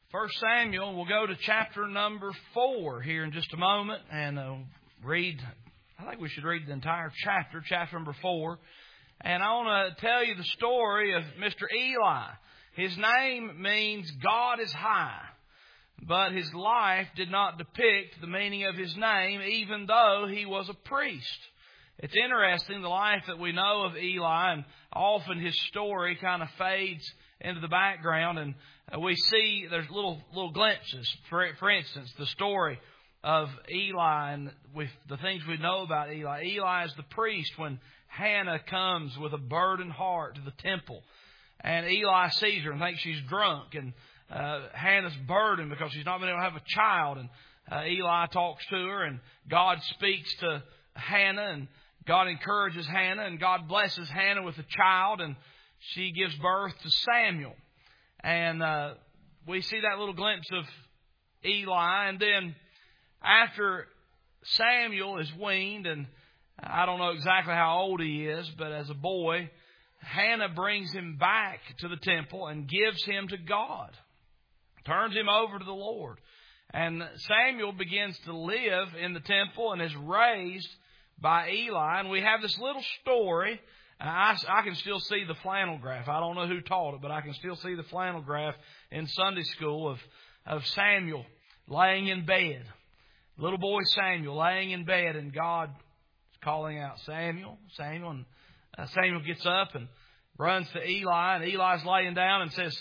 First Samuel, we'll go to chapter number 4 here in just a moment and read. I think we should read the entire chapter number 4. And I want to tell you the story of Mr. Eli. His name means God is high, but his life did not depict the meaning of his name, even though he was a priest. It's interesting, the life that we know of Eli, and often his story kind of fades into the background, and we see there's little glimpses. For instance, the story of Eli and with the things we know about Eli. Eli is the priest when Hannah comes with a burdened heart to the temple, and Eli sees her and thinks she's drunk, and Hannah's burdened because she's not been able to have a child, and Eli talks to her, and God speaks to Hannah, and God encourages Hannah, and God blesses Hannah with a child, and she gives birth to Samuel. And we see that little glimpse of Eli. And then after Samuel is weaned, and I don't know exactly how old he is, but as a boy, Hannah brings him back to the temple and gives him to God. Turns him over to the Lord. And Samuel begins to live in the temple and is raised by Eli. And we have this little story. I can still see the flannel graph. I don't know who taught it, but I can still see the flannel graph in Sunday school of Samuel laying in bed. Little boy Samuel laying in bed, and God is calling out, Samuel, Samuel. And Samuel gets up and runs to Eli, and Eli's laying down and says,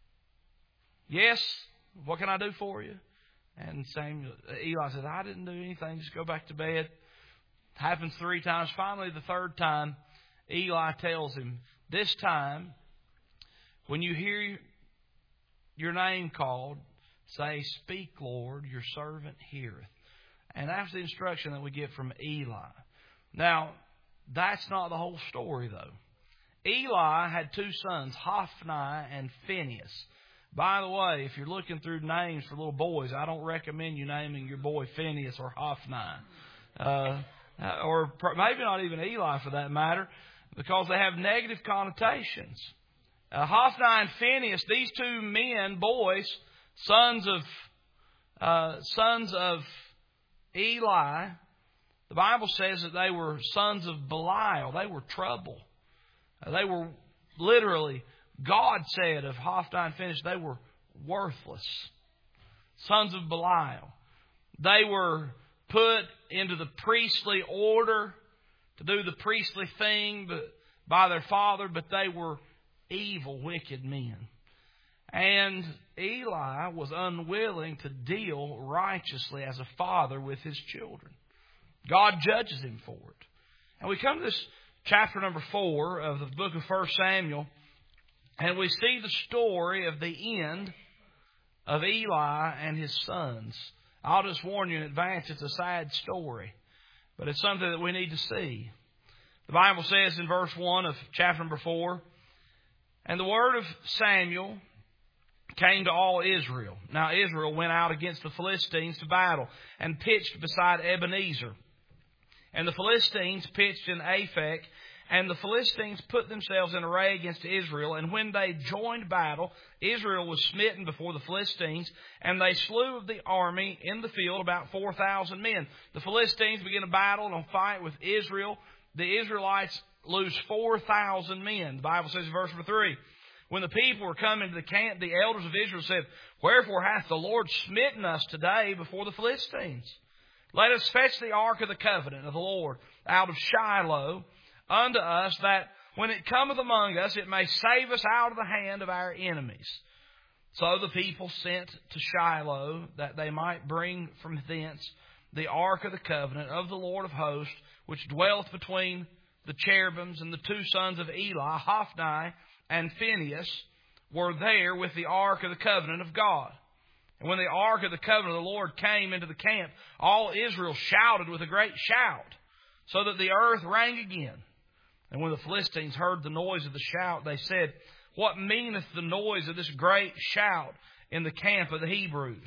yes, what can I do for you? And Eli says, I didn't do anything, just go back to bed. Happens 3 times. Finally, the third time, Eli tells him, this time, when you hear your name called, say, speak, Lord, your servant heareth. And that's the instruction that we get from Eli. Now, that's not the whole story, though. Eli had 2 sons, Hophni and Phinehas. By the way, if you're looking through names for little boys, I don't recommend you naming your boy Phinehas or Hophni. Or maybe not even Eli for that matter, because they have negative connotations. Hophni and Phinehas, these 2 men, boys, sons of Eli, the Bible says that they were sons of Belial. They were trouble. They were literally, God said of Hophni and Phinehas, they were worthless. Sons of Belial. They were put into the priestly order to do the priestly thing by their father, but they were evil, wicked men. And Eli was unwilling to deal righteously as a father with his children. God judges him for it. And we come to this chapter number 4 of the book of 1 Samuel, and we see the story of the end of Eli and his sons. I'll just warn you in advance, it's a sad story, but it's something that we need to see. The Bible says in verse 1 of chapter number 4, and the word of Samuel came to all Israel. Now Israel went out against the Philistines to battle and pitched beside Ebenezer. And the Philistines pitched in Aphek, and the Philistines put themselves in array against Israel. And when they joined battle, Israel was smitten before the Philistines, and they slew of the army in the field about 4,000 men. The Philistines begin a battle and a fight with Israel. The Israelites lose 4,000 men. The Bible says in verse number 3, when the people were coming to the camp, the elders of Israel said, wherefore hath the Lord smitten us today before the Philistines? Let us fetch the ark of the covenant of the Lord out of Shiloh unto us, that when it cometh among us, it may save us out of the hand of our enemies. So the people sent to Shiloh, that they might bring from thence the ark of the covenant of the Lord of hosts, which dwelleth between the cherubims. And the 2 sons of Eli, Hophni and Phinehas, were there with the ark of the covenant of God. And when the ark of the covenant of the Lord came into the camp, all Israel shouted with a great shout, so that the earth rang again. And when the Philistines heard the noise of the shout, they said, what meaneth the noise of this great shout in the camp of the Hebrews?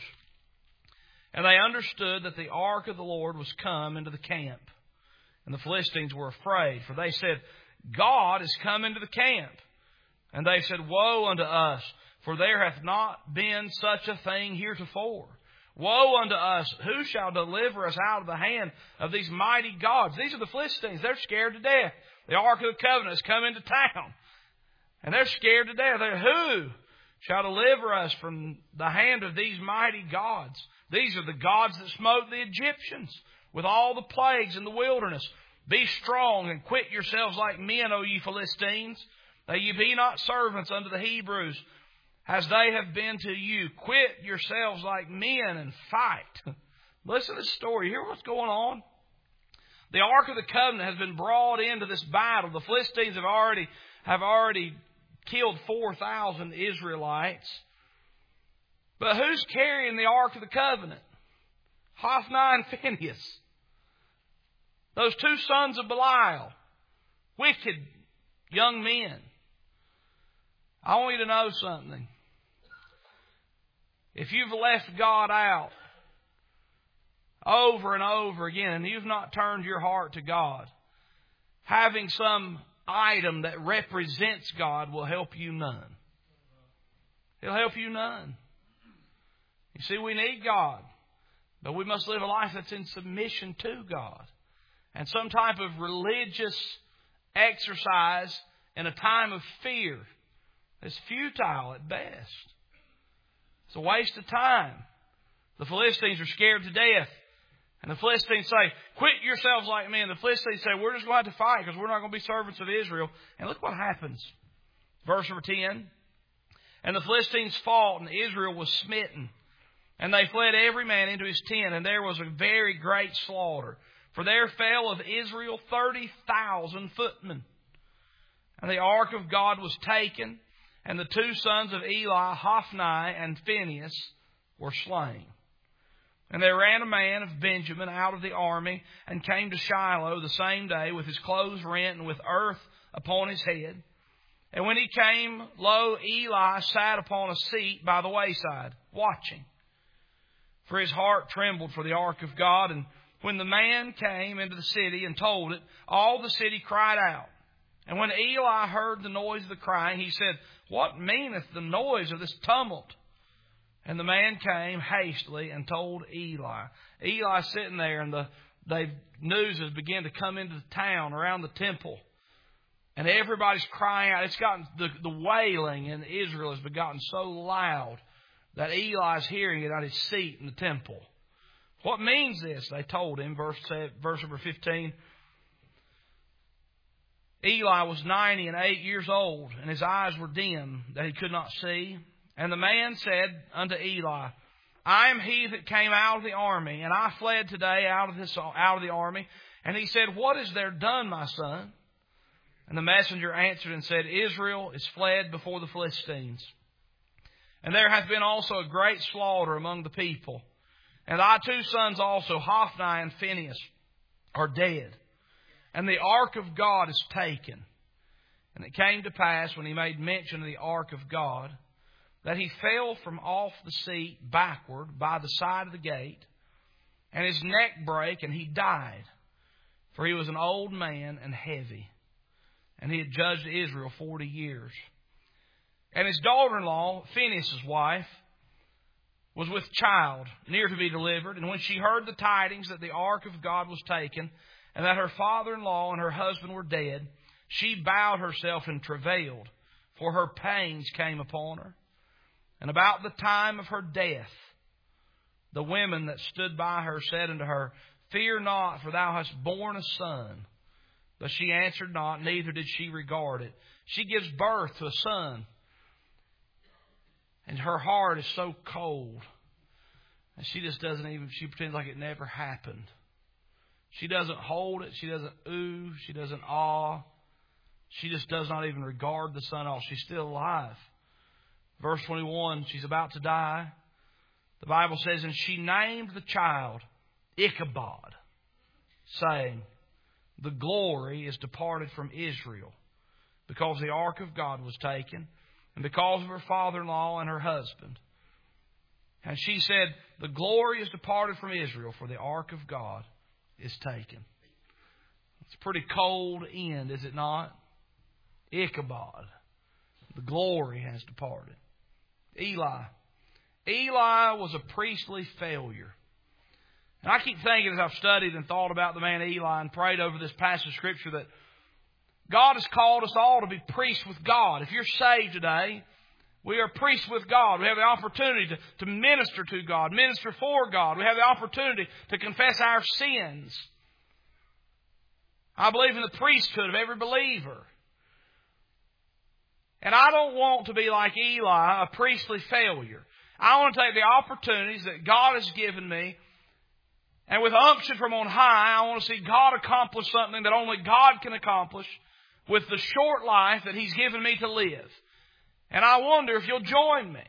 And they understood that the ark of the Lord was come into the camp. And the Philistines were afraid, for they said, God is come into the camp. And they said, woe unto us, for there hath not been such a thing heretofore. Woe unto us! Who shall deliver us out of the hand of these mighty gods? These are the Philistines. They're scared to death. The Ark of the Covenant has come into town. And they're scared to death. Who shall deliver us from the hand of these mighty gods? These are the gods that smote the Egyptians with all the plagues in the wilderness. Be strong and quit yourselves like men, O ye Philistines, that ye be not servants unto the Hebrews, as they have been to you. Quit yourselves like men and fight. Listen to this story. Hear what's going on? The Ark of the Covenant has been brought into this battle. The Philistines have already killed 4,000 Israelites. But who's carrying the Ark of the Covenant? Hophni and Phinehas. Those two sons of Belial. Wicked young men. I want you to know something. If you've left God out over and over again and you've not turned your heart to God, having some item that represents God will help you none. It'll help you none. You see, we need God, but we must live a life that's in submission to God. And some type of religious exercise in a time of fear is futile at best. It's a waste of time. The Philistines are scared to death. And the Philistines say, quit yourselves like men. The Philistines say, we're just going to have to fight because we're not going to be servants of Israel. And look what happens. Verse number 10. And the Philistines fought, and Israel was smitten. And they fled every man into his tent, and there was a very great slaughter. For there fell of Israel 30,000 footmen. And the ark of God was taken, and the two sons of Eli, Hophni and Phinehas, were slain. And there ran a man of Benjamin out of the army, and came to Shiloh the same day, with his clothes rent and with earth upon his head. And when he came, lo, Eli sat upon a seat by the wayside, watching. For his heart trembled for the ark of God. And when the man came into the city and told it, all the city cried out. And when Eli heard the noise of the crying, he said, what meaneth the noise of this tumult? And the man came hastily and told Eli. Eli's sitting there, and the news has begun to come into the town around the temple. And everybody's crying out. It's gotten the wailing in Israel has gotten so loud that Eli's hearing it on his seat in the temple. What means this? They told him, verse number 15. Eli was 98 years old, and his eyes were dim, that he could not see. And the man said unto Eli, I am he that came out of the army, and I fled today out of the army. And he said, what is there done, my son? And the messenger answered and said, Israel is fled before the Philistines. And there hath been also a great slaughter among the people. And thy two sons also, Hophni and Phinehas, are dead. And the ark of God is taken. And it came to pass, when he made mention of the ark of God, that he fell from off the seat backward by the side of the gate, and his neck brake, and he died. For he was an old man and heavy, and he had judged Israel 40 years. And his daughter-in-law, Phinehas' wife, was with child, near to be delivered. And when she heard the tidings that the ark of God was taken, and that her father-in-law and her husband were dead, she bowed herself and travailed, for her pains came upon her. And about the time of her death, the women that stood by her said unto her, Fear not, for thou hast borne a son. But she answered not, neither did she regard it. She gives birth to a son, and her heart is so cold. And she just she pretends like it never happened. She doesn't hold it. She doesn't ooh. She doesn't awe. She just does not even regard the son at all. She's still alive. Verse 21, she's about to die. The Bible says, and she named the child Ichabod, saying, the glory is departed from Israel, because the ark of God was taken, and because of her father-in-law and her husband. And she said, the glory is departed from Israel, for the ark of God is taken. It's a pretty cold end, is it not? Ichabod. The glory has departed. Eli. Eli was a priestly failure. And I keep thinking as I've studied and thought about the man Eli and prayed over this passage of Scripture that God has called us all to be priests with God. If you're saved today, we are priests with God. We have the opportunity to minister to God, minister for God. We have the opportunity to confess our sins. I believe in the priesthood of every believer. And I don't want to be like Eli, a priestly failure. I want to take the opportunities that God has given me, and with unction from on high, I want to see God accomplish something that only God can accomplish with the short life that He's given me to live. And I wonder if you'll join me.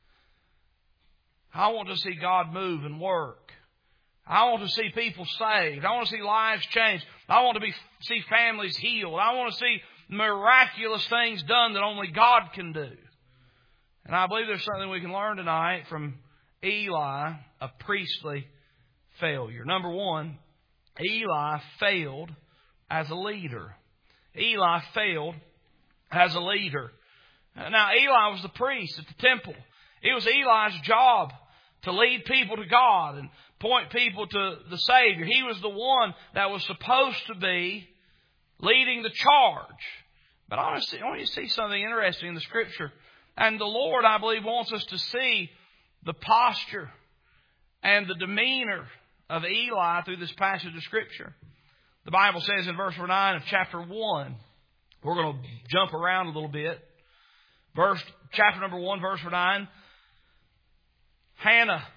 I want to see God move and work. I want to see people saved. I want to see lives changed. I want to see families healed. I want to see miraculous things done that only God can do. And I believe there's something we can learn tonight from Eli, a priestly failure. Number one, Eli failed as a leader. Eli failed as a leader. Now, Eli was the priest at the temple. It was Eli's job to lead people to God and point people to the Savior. He was the one that was supposed to be leading the charge. But I want you to see something interesting in the Scripture. And the Lord, I believe, wants us to see the posture and the demeanor of Eli through this passage of Scripture. The Bible says in verse 9 of chapter 1, we're going to jump around a little bit. Chapter number 1, verse 9, Hannah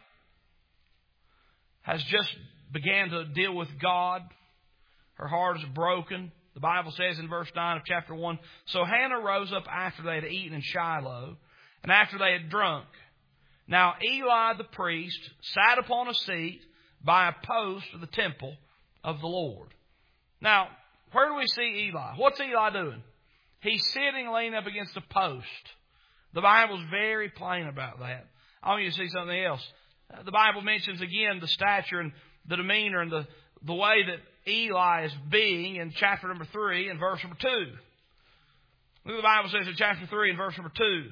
has just began to deal with God. Her heart is broken. The Bible says in verse 9 of chapter 1, so Hannah rose up after they had eaten in Shiloh, and after they had drunk. Now Eli the priest sat upon a seat by a post of the temple of the Lord. Now, where do we see Eli? What's Eli doing? He's sitting leaning up against a post. The Bible's very plain about that. I want you to see something else. The Bible mentions again the stature and the demeanor and the way that Eli is being in chapter number 3 and verse number 2. Look what the Bible says in chapter 3 and verse number 2.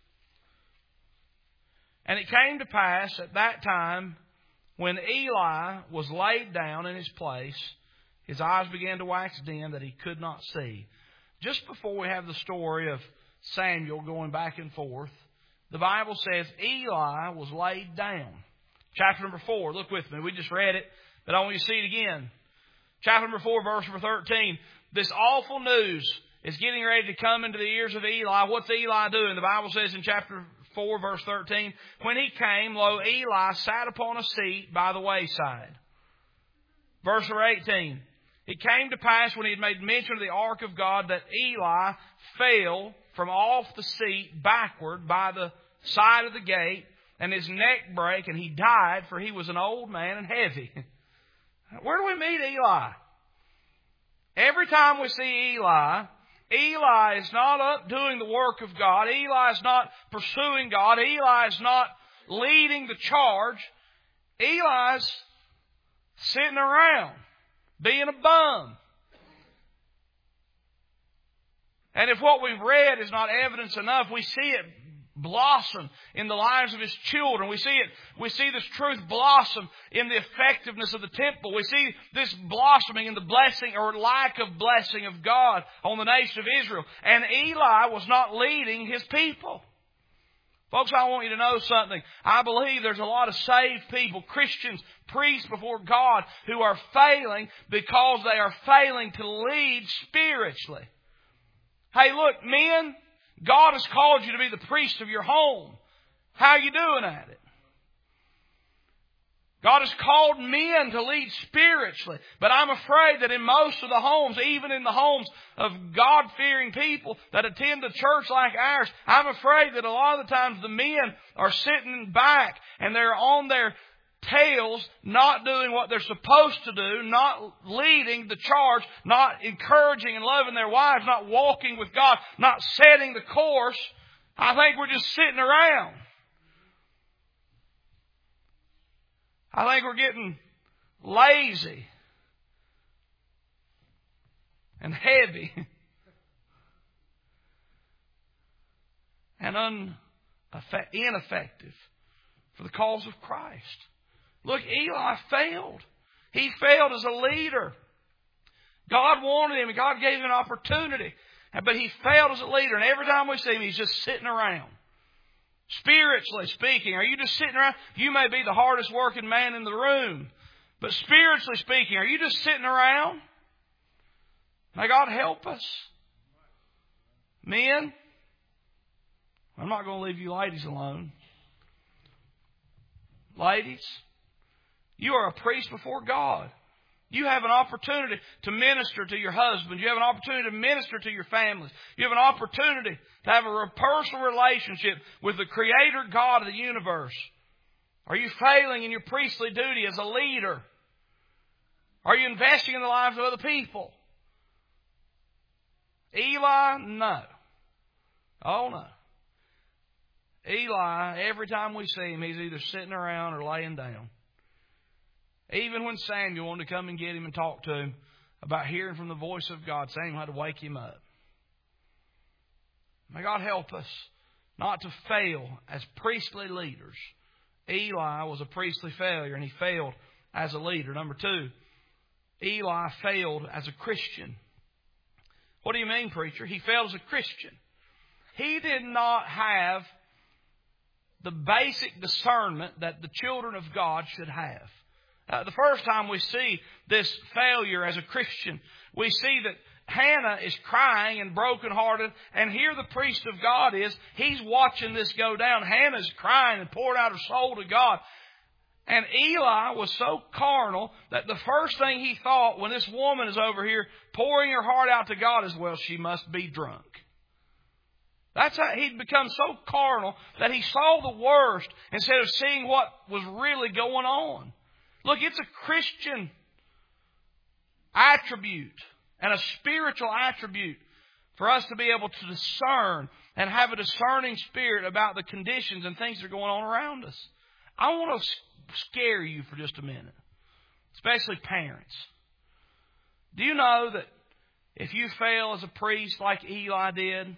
And it came to pass at that time when Eli was laid down in his place, his eyes began to wax dim that he could not see. Just before we have the story of Samuel going back and forth, the Bible says Eli was laid down. Chapter number 4, look with me. We just read it, but I want you to see it again. Chapter number 4, verse number 13. This awful news is getting ready to come into the ears of Eli. What's Eli doing? The Bible says in chapter 4, verse 13, when he came, lo, Eli sat upon a seat by the wayside. Verse 18, it came to pass when he had made mention of the ark of God that Eli fell from off the seat backward by the side of the gate, and his neck brake, and he died, for he was an old man and heavy. Where do we meet Eli? Every time we see Eli, Eli is not up doing the work of God. Eli is not pursuing God. Eli is not leading the charge. Eli's sitting around, being a bum. And if what we've read is not evidence enough, we see it blossom in the lives of His children. We see this truth blossom in the effectiveness of the temple. We see this blossoming in the blessing or lack of blessing of God on the nation of Israel. And Eli was not leading his people. Folks, I want you to know something. I believe there's a lot of saved people, Christians, priests before God, who are failing because they are failing to lead spiritually. Hey, look, men, God has called you to be the priest of your home. How are you doing at it? God has called men to lead spiritually. But I'm afraid that in most of the homes, even in the homes of God-fearing people that attend a church like ours, I'm afraid that a lot of the times the men are sitting back and they're on their tails, not doing what they're supposed to do, not leading the charge, not encouraging and loving their wives, not walking with God, not setting the course. I think we're just sitting around. I think we're getting lazy and heavy and ineffective for the cause of Christ. Look, Eli failed. He failed as a leader. God wanted him, and God gave him an opportunity. But he failed as a leader, and every time we see him, he's just sitting around. Spiritually speaking, are you just sitting around? You may be the hardest working man in the room, but spiritually speaking, are you just sitting around? May God help us. Men, I'm not going to leave you ladies alone. Ladies, you are a priest before God. You have an opportunity to minister to your husband. You have an opportunity to minister to your families. You have an opportunity to have a personal relationship with the Creator God of the universe. Are you failing in your priestly duty as a leader? Are you investing in the lives of other people? Eli, no. Oh, no. Eli, every time we see him, he's either sitting around or laying down. Even when Samuel wanted to come and get him and talk to him about hearing from the voice of God, Samuel had to wake him up. May God help us not to fail as priestly leaders. Eli was a priestly failure, and he failed as a leader. Number 2, Eli failed as a Christian. What do you mean, preacher? He failed as a Christian. He did not have the basic discernment that the children of God should have. The first time we see this failure as a Christian, we see that Hannah is crying and brokenhearted, and here the priest of God he's watching this go down. Hannah's crying and pouring out her soul to God. And Eli was so carnal that the first thing he thought when this woman is over here pouring her heart out to God is, well, she must be drunk. That's how he'd become so carnal that he saw the worst instead of seeing what was really going on. Look, it's a Christian attribute and a spiritual attribute for us to be able to discern and have a discerning spirit about the conditions and things that are going on around us. I want to scare you for just a minute, especially parents. Do you know that if you fail as a priest like Eli did,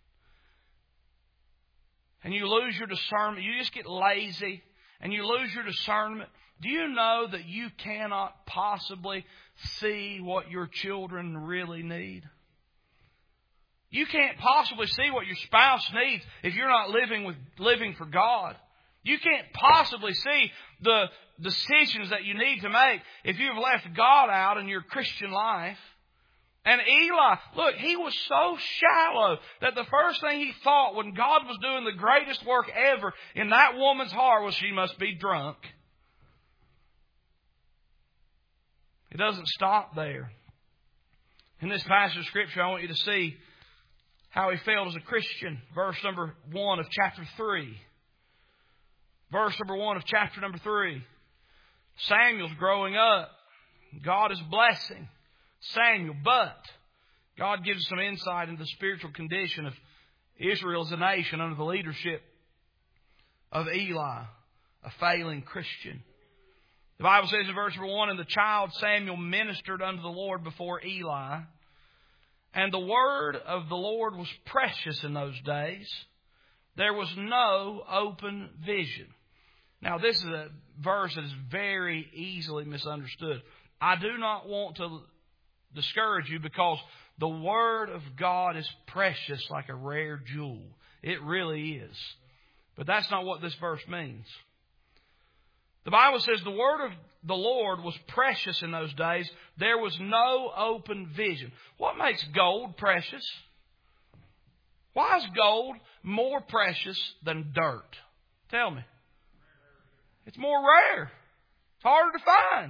and you lose your discernment, you just get lazy and you lose your discernment, do you know that you cannot possibly see what your children really need? You can't possibly see what your spouse needs if you're not living for God. You can't possibly see the decisions that you need to make if you've left God out in your Christian life. And Eli, look, he was so shallow that the first thing he thought when God was doing the greatest work ever in that woman's heart was she must be drunk. It doesn't stop there. In this passage of Scripture, I want you to see how he failed as a Christian. Verse number 1 of chapter 3. Verse number 1 of chapter number 3. Samuel's growing up. God is blessing Samuel, but God gives us some insight into the spiritual condition of Israel as a nation under the leadership of Eli, a failing Christian. The Bible says in verse number 1, and the child Samuel ministered unto the Lord before Eli, and the word of the Lord was precious in those days. There was no open vision. Now, this is a verse that is very easily misunderstood. I do not want to discourage you because the Word of God is precious like a rare jewel. It really is. But that's not what this verse means. The Bible says the Word of the Lord was precious in those days. There was no open vision. What makes gold precious? Why is gold more precious than dirt? Tell me. It's more rare. It's harder to find.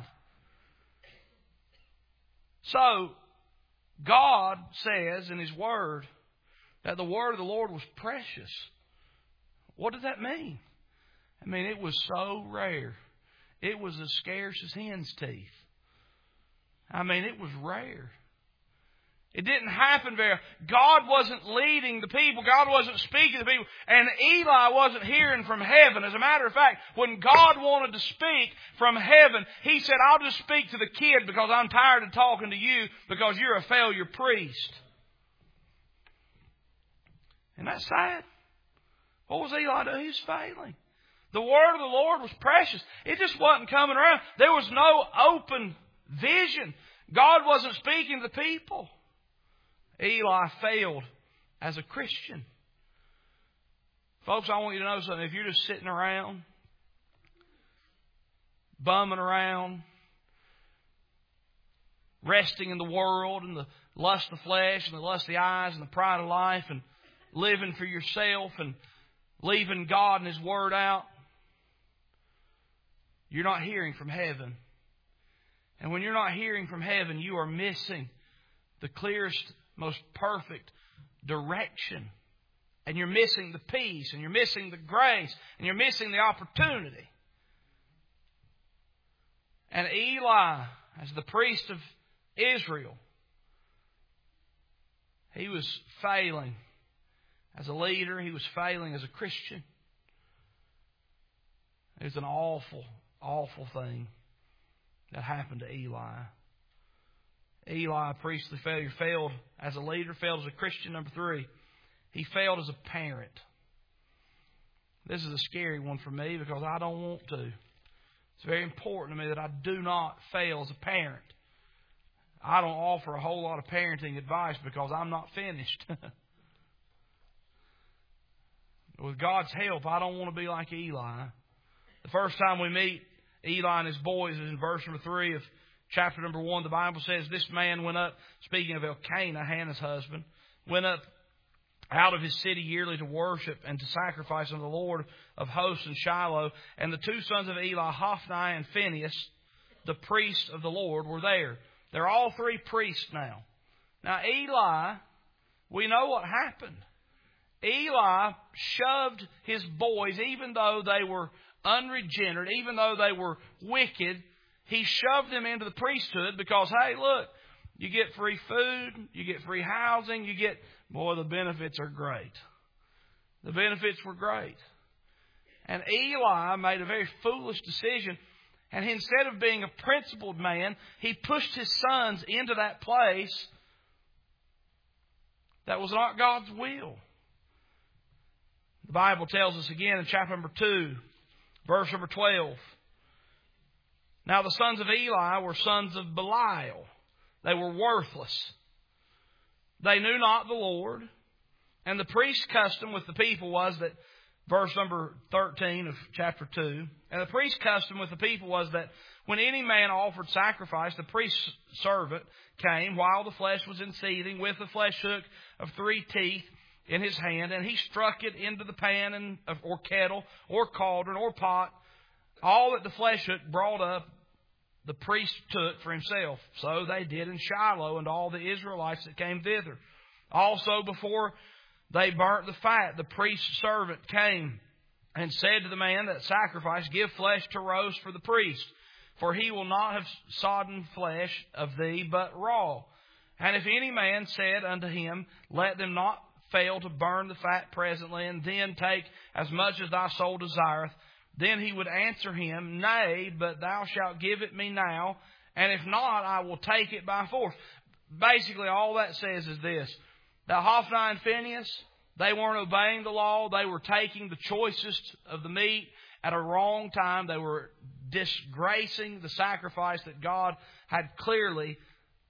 So, God says in His Word that the Word of the Lord was precious. What does that mean? I mean, it was so rare. It was as scarce as hen's teeth. I mean, it was rare. It didn't happen very. God wasn't leading the people. God wasn't speaking to the people. And Eli wasn't hearing from heaven. As a matter of fact, when God wanted to speak from heaven, He said, I'll just speak to the kid because I'm tired of talking to you because you're a failure priest. Isn't that sad? What was Eli doing? He was failing. The word of the Lord was precious. It just wasn't coming around. There was no open vision. God wasn't speaking to the people. Eli failed as a Christian. Folks, I want you to know something. If you're just sitting around, bumming around, resting in the world and the lust of the flesh and the lust of the eyes and the pride of life and living for yourself and leaving God and His Word out, you're not hearing from heaven. And when you're not hearing from heaven, you are missing the clearest, most perfect direction. And you're missing the peace, and you're missing the grace, and you're missing the opportunity. And Eli, as the priest of Israel, he was failing as a leader. He was failing as a Christian. It was an awful, awful thing that happened to Eli. Eli, priestly failure, failed as a leader, failed as a Christian. Number 3, he failed as a parent. This is a scary one for me because I don't want to. It's very important to me that I do not fail as a parent. I don't offer a whole lot of parenting advice because I'm not finished. With God's help, I don't want to be like Eli. The first time we meet Eli and his boys is in verse number 3 of chapter number 1. The Bible says, this man went up, speaking of Elkanah, Hannah's husband, went up out of his city yearly to worship and to sacrifice unto the Lord of hosts in Shiloh. And the 2 sons of Eli, Hophni and Phinehas, the priests of the Lord, were there. They're all 3 priests now. Now Eli, we know what happened. Eli shoved his boys, even though they were unregenerate, even though they were wicked, he shoved them into the priesthood because, hey, look, you get free food, you get free housing, the benefits are great. The benefits were great. And Eli made a very foolish decision. And instead of being a principled man, he pushed his sons into that place that was not God's will. The Bible tells us again in chapter number 2, verse number 12. Now the sons of Eli were sons of Belial. They were worthless. They knew not the Lord. And the priest's custom with the people was that, verse number 13 of chapter 2, and the priest's custom with the people was that when any man offered sacrifice, the priest's servant came while the flesh was in seething with the flesh hook of 3 teeth in his hand, and he struck it into the pan or kettle or cauldron or pot. All that the flesh hook brought up, the priest took for himself. So they did in Shiloh and all the Israelites that came thither. Also before they burnt the fat, the priest's servant came and said to the man that sacrificed, give flesh to roast for the priest, for he will not have sodden flesh of thee, but raw. And if any man said unto him, let them not fail to burn the fat presently, and then take as much as thy soul desireth, then he would answer him, nay, but thou shalt give it me now, and if not, I will take it by force. Basically, all that says is this. Now, Hophni and Phinehas, they weren't obeying the law. They were taking the choicest of the meat at a wrong time. They were disgracing the sacrifice that God had clearly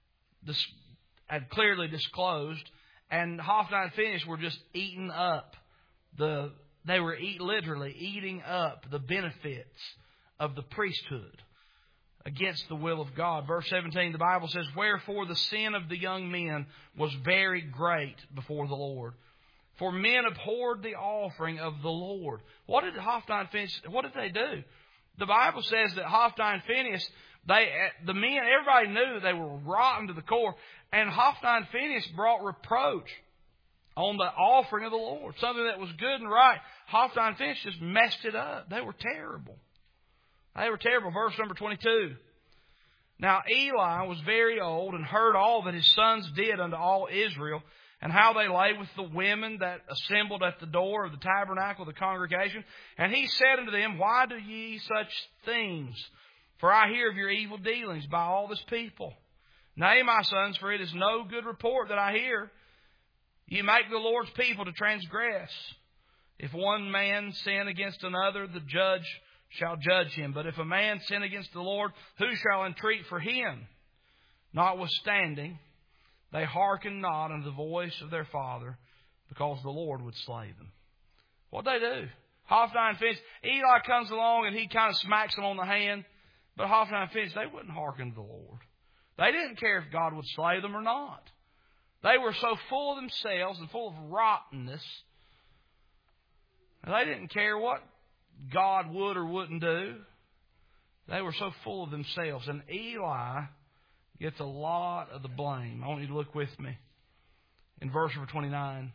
disclosed. And Hophni and Phinehas were just eating up they were literally eating up the benefits of the priesthood against the will of God. Verse 17, the Bible says, wherefore the sin of the young men was very great before the Lord. For men abhorred the offering of the Lord. What did Hophni and Phinehas, what did they do? The Bible says that Hophni and Phinehas, the men, everybody knew they were rotten to the core. And Hophni and Phinehas brought reproach on the offering of the Lord. Something that was good and right. Hophni and Phinehas just messed it up. They were terrible. They were terrible. Verse number 22. Now Eli was very old and heard all that his sons did unto all Israel, and how they lay with the women that assembled at the door of the tabernacle of the congregation. And he said unto them, why do ye such things? For I hear of your evil dealings by all this people. Nay, my sons, for it is no good report that I hear. You make the Lord's people to transgress. If one man sin against another, the judge shall judge him. But if a man sin against the Lord, who shall entreat for him? Notwithstanding, they hearkened not unto the voice of their father, because the Lord would slay them. What'd they do? Hophni and Phinehas. Eli comes along and he kind of smacks them on the hand. But Hophni and Phinehas, they wouldn't hearken to the Lord. They didn't care if God would slay them or not. They were so full of themselves and full of rottenness. And they didn't care what God would or wouldn't do. They were so full of themselves. And Eli gets a lot of the blame. I want you to look with me in verse number 29.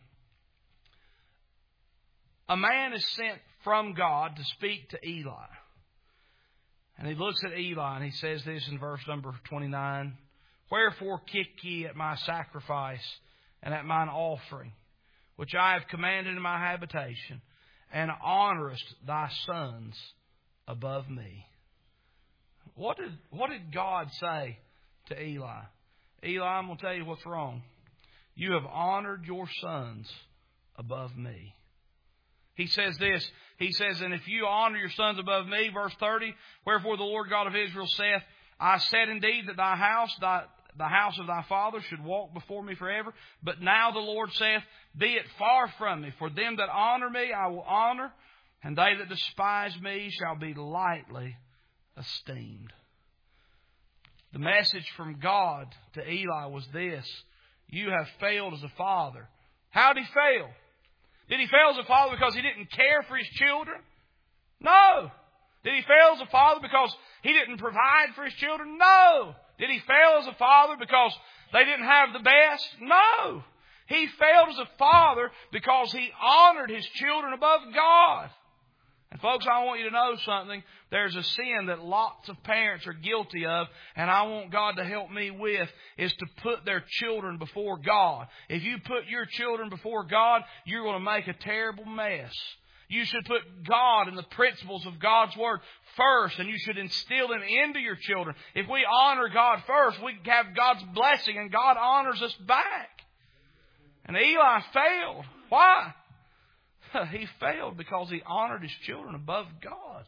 A man is sent from God to speak to Eli. And he looks at Eli and he says this in verse number 29. Wherefore kick ye at my sacrifice and at mine offering, which I have commanded in my habitation, and honorest thy sons above me? What did God say to Eli? Eli, I'm going to tell you what's wrong. You have honored your sons above me. He says this. He says, and if you honor your sons above me, verse 30, wherefore the Lord God of Israel saith, I said indeed that the house of thy father should walk before me forever. But now the Lord saith, be it far from me. For them that honor me I will honor, and they that despise me shall be lightly esteemed. The message from God to Eli was this. You have failed as a father. How did he fail? Did he fail as a father because he didn't care for his children? No. Did he fail as a father because he didn't provide for his children? No. Did he fail as a father because they didn't have the best? No. He failed as a father because he honored his children above God. And folks, I want you to know something. There's a sin that lots of parents are guilty of, and I want God to help me with, is to put their children before God. If you put your children before God, you're going to make a terrible mess. You should put God and the principles of God's Word first, and you should instill them into your children. If we honor God first, we have God's blessing, and God honors us back. And Eli failed. Why? He failed because he honored his children above God.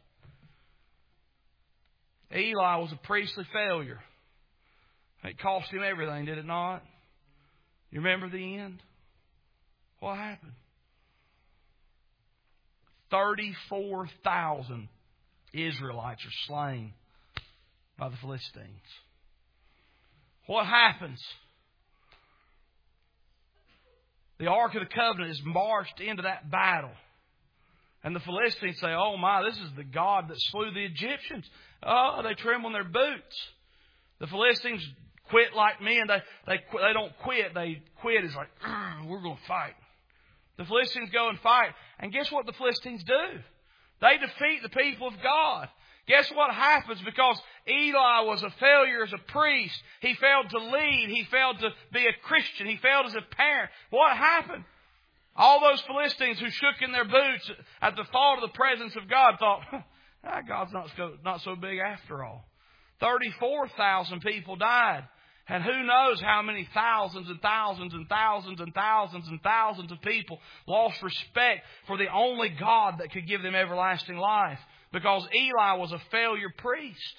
Eli was a priestly failure. It cost him everything, did it not? You remember the end? What happened? 34,000 Israelites are slain by the Philistines. What happens? The Ark of the Covenant is marched into that battle. And the Philistines say, oh my, this is the God that slew the Egyptians. Oh, they tremble in their boots. The Philistines quit like men. They don't quit. They quit is like, we're going to fight. The Philistines go and fight. And guess what the Philistines do? They defeat the people of God. Guess what happens? Because Eli was a failure as a priest. He failed to lead. He failed to be a Christian. He failed as a parent. What happened? All those Philistines who shook in their boots at the thought of the presence of God thought, God's not so big after all. 34,000 people died. And who knows how many thousands and thousands and thousands and thousands and thousands of people lost respect for the only God that could give them everlasting life. Because Eli was a failure priest.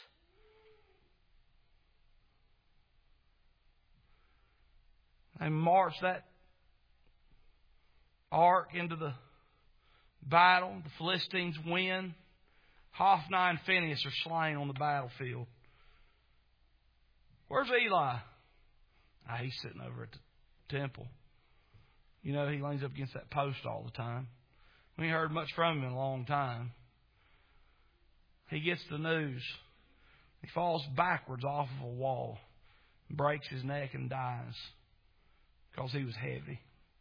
They marched that ark into the battle. The Philistines win. Hophni and Phinehas are slain on the battlefield. Where's Eli? He's sitting over at the temple. You know, he leans up against that post all the time. We ain't heard much from him in a long time. He gets the news. He falls backwards off of a wall, breaks his neck and dies because he was heavy.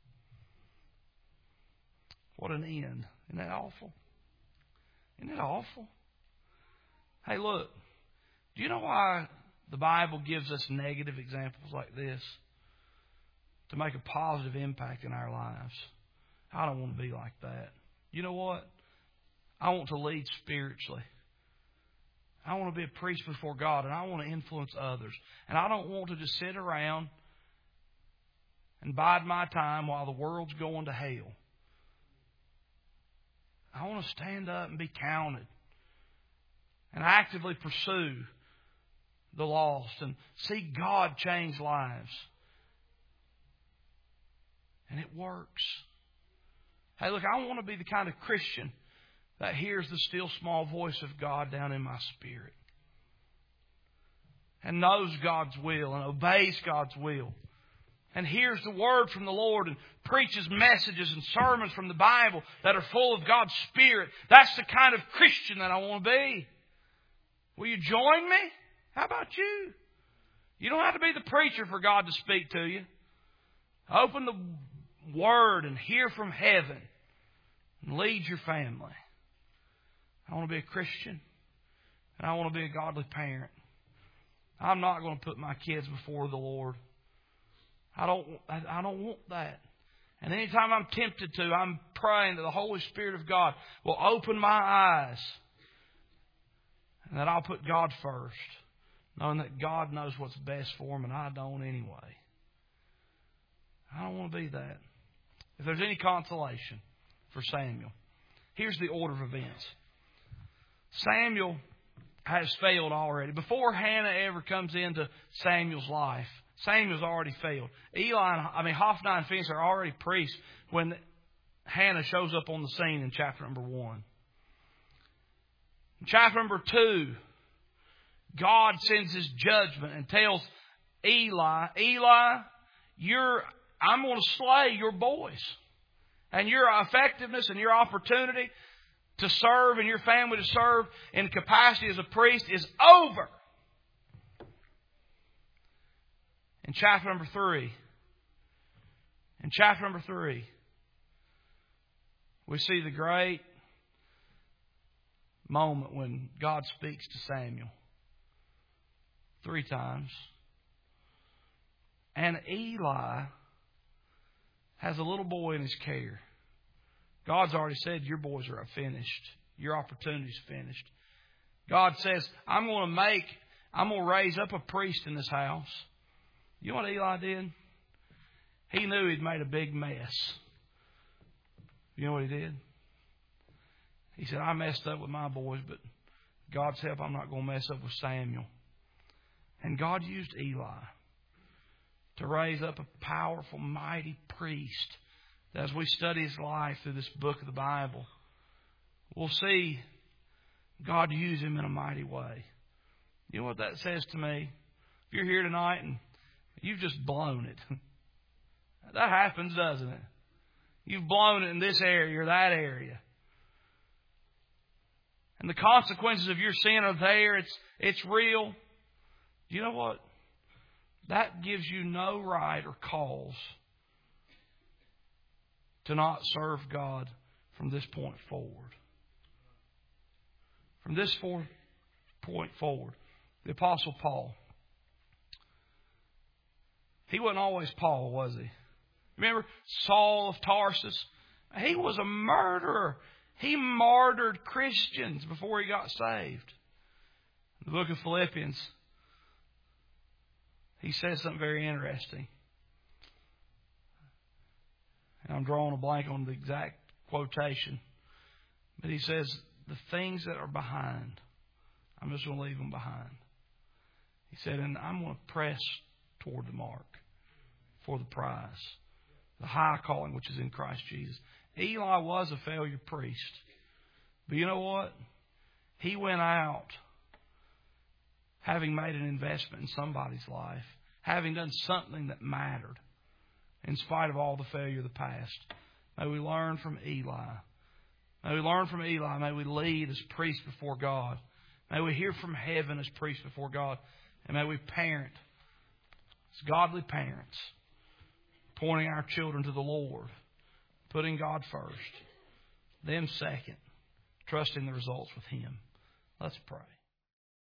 What an end. Isn't that awful? Isn't it awful? Hey, look. Do you know why the Bible gives us negative examples like this? To make a positive impact in our lives. I don't want to be like that. You know what? I want to lead spiritually. I want to be a priest before God, and I want to influence others. And I don't want to just sit around and bide my time while the world's going to hell. I want to stand up and be counted and actively pursue the lost and see God change lives. And it works. Hey, look, I want to be the kind of Christian that hears the still small voice of God down in my spirit and knows God's will and obeys God's will and hears the Word from the Lord and preaches messages and sermons from the Bible that are full of God's Spirit. That's the kind of Christian that I want to be. Will you join me? How about you? You don't have to be the preacher for God to speak to you. Open the Word and hear from heaven and lead your family. I want to be a Christian and I want to be a godly parent. I'm not going to put my kids before the Lord. I don't want that. And anytime I'm tempted to, I'm praying that the Holy Spirit of God will open my eyes and that I'll put God first, knowing that God knows what's best for them and I don't anyway. I don't want to be that. If there's any consolation for Samuel, here's the order of events. Samuel has failed already. Before Hannah ever comes into Samuel's life, Samuel's already failed. Hophni and Phinehas are already priests when Hannah shows up on the scene in chapter number 1. In chapter number 2, God sends His judgment and tells Eli, I'm going to slay your boys. And your effectiveness and your opportunity to serve and your family to serve in capacity as a priest is over. In chapter number 3, we see the great moment when God speaks to Samuel 3 times. And Eli has a little boy in his care. God's already said, your boys are finished. Your opportunity's finished. God says, I'm going to raise up a priest in this house. You know what Eli did? He knew he'd made a big mess. You know what he did? He said, I messed up with my boys, but God's help, I'm not going to mess up with Samuel. And God used Eli to raise up a powerful, mighty priest. As we study his life through this book of the Bible, we'll see God use him in a mighty way. You know what that says to me? If you're here tonight and you've just blown it. That happens, doesn't it? You've blown it in this area or that area. And the consequences of your sin are there. It's real. You know what? That gives you no right or cause to not serve God from this point forward. From this point forward, the Apostle Paul. He wasn't always Paul, was he? Remember Saul of Tarsus? He was a murderer. He martyred Christians before he got saved. In the book of Philippians, he says something very interesting. And I'm drawing a blank on the exact quotation. But he says, the things that are behind, I'm just going to leave them behind. He said, and I'm going to press toward the mark for the prize, the high calling which is in Christ Jesus. Eli was a failure priest. But you know what? He went out having made an investment in somebody's life, having done something that mattered. In spite of all the failure of the past. May we learn from Eli. May we learn from Eli. May we lead as priests before God. May we hear from heaven as priests before God. And may we parent as godly parents, pointing our children to the Lord, putting God first, them second, trusting the results with Him. Let's pray.